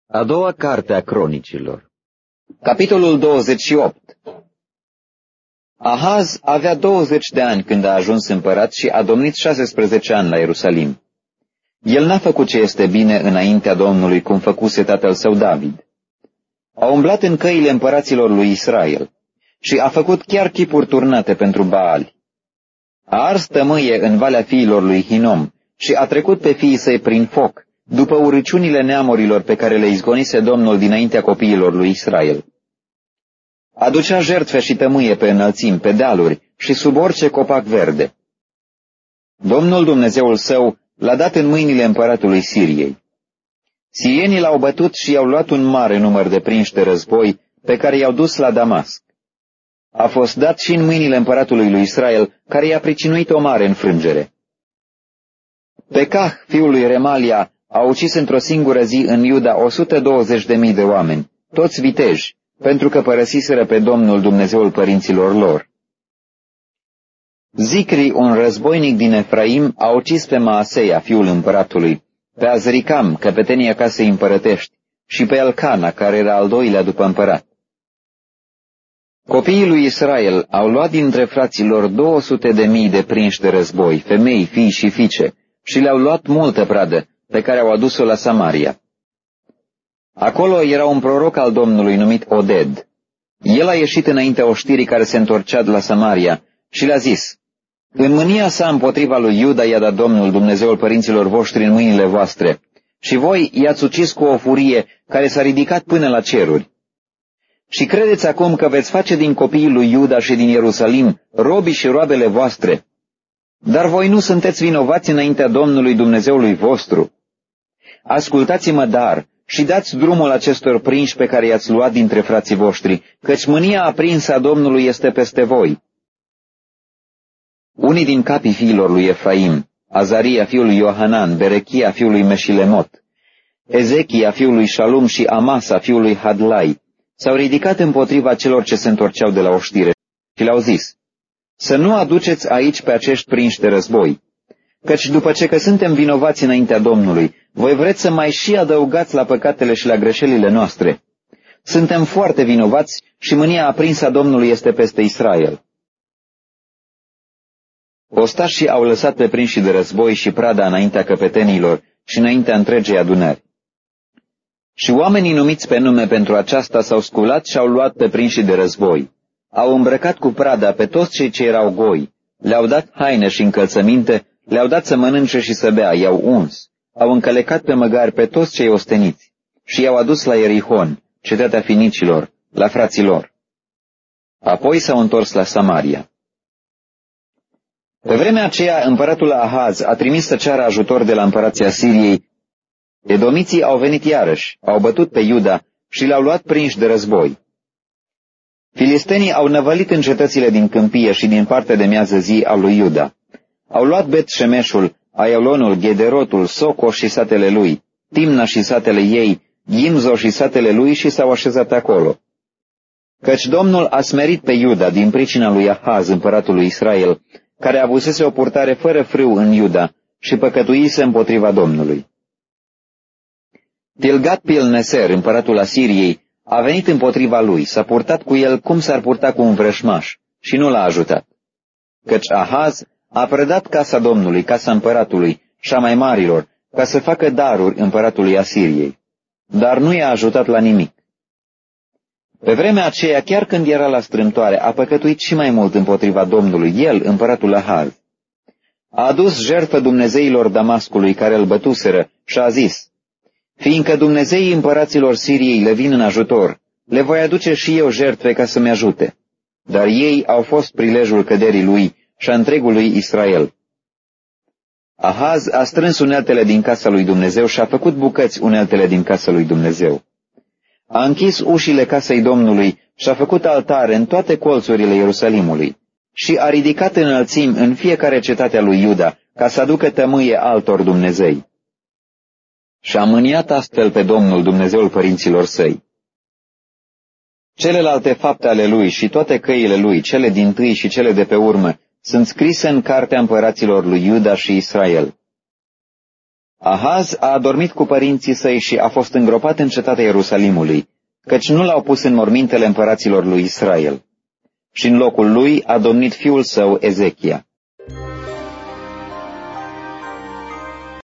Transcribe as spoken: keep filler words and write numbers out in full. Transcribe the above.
A doua carte a Cronicilor. Capitolul douăzeci și opt. Ahaz avea douăzeci de ani când a ajuns împărat și a domnit șaisprezece ani la Ierusalim. El n-a făcut ce este bine înaintea Domnului, cum făcuse tatăl său David. A umblat în căile împăraților lui Israel și a făcut chiar chipuri turnate pentru Baali. A ars tămâie în valea fiilor lui Hinom și a trecut pe fiii săi prin foc, după urăciunile neamurilor pe care le izgonise Domnul dinaintea copiilor lui Israel. Aducea jertfe și tămâie pe înălțimi, pe dealuri și sub orice copac verde. Domnul Dumnezeul său l-a dat în mâinile împăratului Siriei. Sirienii l-au bătut și i-au luat un mare număr de prinși de război, pe care i-au dus la Damasc. A fost dat și în mâinile împăratului lui Israel, care i-a pricinuit o mare înfrângere. Pecah, fiul lui Remalia, a ucis într-o singură zi în Iuda o sută douăzeci de mii de oameni, toți viteji, pentru că părăsiseră pe Domnul Dumnezeul părinților lor. Zicri, un războinic din Efraim, a ucis pe Maaseia, fiul împăratului, pe Azricam, căpetenia casei împărătești, și pe Elcana, care era al doilea după împărat. Copiii lui Israel au luat dintre frații lor două sute de mii de prinși de război, femei, fii și fiice, și le-au luat multă pradă, pe care au adus-o la Samaria. Acolo era un proroc al Domnului numit Oded. El a ieșit înaintea oștirii care se întorcea de la Samaria și le-a zis: în mânia sa împotriva lui Iuda i-a dat Domnul Dumnezeul părinților voștri în mâinile voastre, și voi i-ați ucis cu o furie care s-a ridicat până la ceruri. Și credeți acum că veți face din copiii lui Iuda și din Ierusalim robii și roabele voastre. Dar voi nu sunteți vinovați înaintea Domnului Dumnezeului vostru. Ascultați-mă dar și dați drumul acestor prinși pe care i-ați luat dintre frații voștri, căci mânia aprinsă a Domnului este peste voi. Unii din capii fiilor lui Efraim, Azaria fiul lui Iohanan, Berechia fiul lui Meșilemot, Ezechia fiul lui Shalum și Amasa fiul lui Hadlai, s-au ridicat împotriva celor ce se întorceau de la oștire și le-au zis: să nu aduceți aici pe acești prinși de război, căci după ce că suntem vinovați înaintea Domnului, voi vreți să mai și adăugați la păcatele și la greșelile noastre. Suntem foarte vinovați și mânia aprinsă a Domnului este peste Israel. Ostașii au lăsat pe prinșii de război și prada înaintea căpetenilor și înaintea întregei adunări. Și oamenii numiți pe nume pentru aceasta s-au sculat și au luat pe prinșii de război. Au îmbrăcat cu prada pe toți cei ce erau goi, le-au dat haine și încălțăminte, le-au dat să mănânce și să bea, i-au uns, au încălecat pe măgari pe toți cei osteniți și i-au adus la Ierihon, cetatea finicilor, la frații lor. Apoi s-au întors la Samaria. Pe vremea aceea, împăratul Ahaz a trimis să ceară ajutor de la împărația Siriei. Edomiții au venit iarăși, au bătut pe Iuda și le-au luat prinși de război. Filistenii au năvălit în cetățile din câmpie și din partea de miază zi a lui Iuda. Au luat Bet-Șemeșul, Aialonul, Gederotul, Soco și satele lui, Timna și satele ei, Gimzo și satele lui și s-au așezat acolo. Căci Domnul a smerit pe Iuda din pricina lui Ahaz, împăratul lui Israel, care avusese o purtare fără frâu în Iuda și păcătuise împotriva Domnului. Tilgat-Pilneser, împăratul Asiriei, a venit împotriva lui, s-a purtat cu el cum s-ar purta cu un vrășmaș și nu l-a ajutat. Căci Ahaz a predat casa Domnului, casa împăratului și a mai marilor, ca să facă daruri împăratului Asiriei, dar nu i-a ajutat la nimic. Pe vremea aceea, chiar când era la strâmtoare, a păcătuit și mai mult împotriva Domnului, el, împăratul Ahaz. A adus jertfă dumnezeilor Damascului care îl bătuseră și a zis: fiindcă dumnezeii împăraților Siriei le vin în ajutor, le voi aduce și eu jertfe ca să-mi ajute. Dar ei au fost prilejul căderii lui și a întregului Israel. Ahaz a strâns uneltele din casa lui Dumnezeu și a făcut bucăți uneltele din casa lui Dumnezeu. A închis ușile casei Domnului și a făcut altare în toate colțurile Ierusalimului și a ridicat înălțimi în fiecare cetate a lui Iuda ca să aducă tămâie altor dumnezei. Și a mâniat astfel pe Domnul Dumnezeul părinților săi. Celelalte fapte ale lui și toate căile lui, cele dintâi și cele de pe urmă, sunt scrise în cartea împăraților lui Iuda și Israel. Ahaz a adormit cu părinții săi și a fost îngropat în cetatea Ierusalimului, căci nu l-au pus în mormintele împăraților lui Israel. Și în locul lui a domnit fiul său Ezechia.